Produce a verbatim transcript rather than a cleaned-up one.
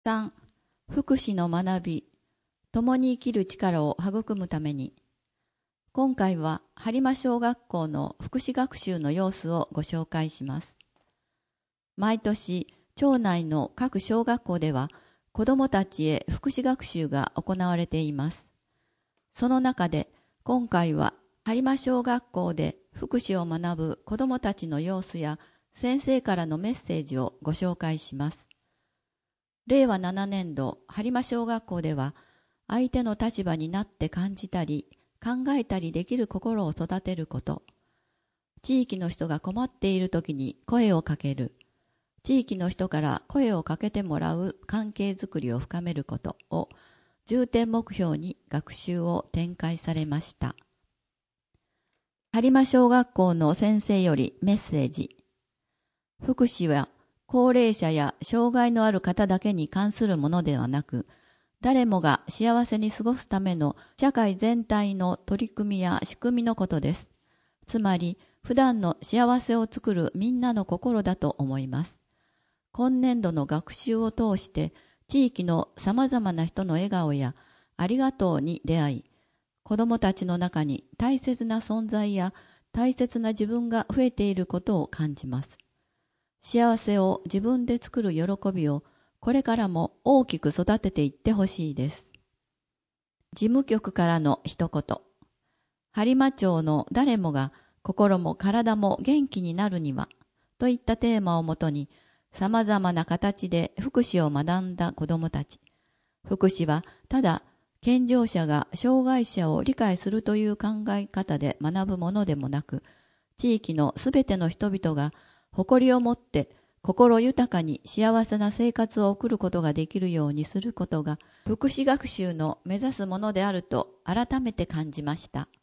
さん、福祉の学び、共に生きる力を育むために。今回は播磨小学校の福祉学習の様子をご紹介します。毎年、町内の各小学校では子どもたちへ福祉学習が行われています。その中で今回は播磨小学校で福祉を学ぶ子どもたちの様子や先生からのメッセージをご紹介します。れいわななねんど播磨小学校では相手の立場になって感じたり考えたりできる心を育てること、地域の人が困っているときに声をかける、地域の人から声をかけてもらう関係づくりを深めることを重点目標に学習を展開されました。播磨小学校の先生よりメッセージ。福祉は高齢者や障害のある方だけに関するものではなく、誰もが幸せに過ごすための社会全体の取り組みや仕組みのことです。つまり、普段の幸せを作るみんなの心だと思います。今年度の学習を通して、地域のさまざまな人の笑顔やありがとうに出会い、子どもたちの中に大切な存在や大切な自分が増えていることを感じます。幸せを自分で作る喜びをこれからも大きく育てていってほしいです。事務局からの一言。播磨町の誰もが心も体も元気になるにはといったテーマをもとに様々な形で福祉を学んだ子どもたち。福祉はただ健常者が障害者を理解するという考え方で学ぶものでもなく、地域のすべての人々が誇りを持って心豊かに幸せな生活を送ることができるようにすることが福祉学習の目指すものであると改めて感じました。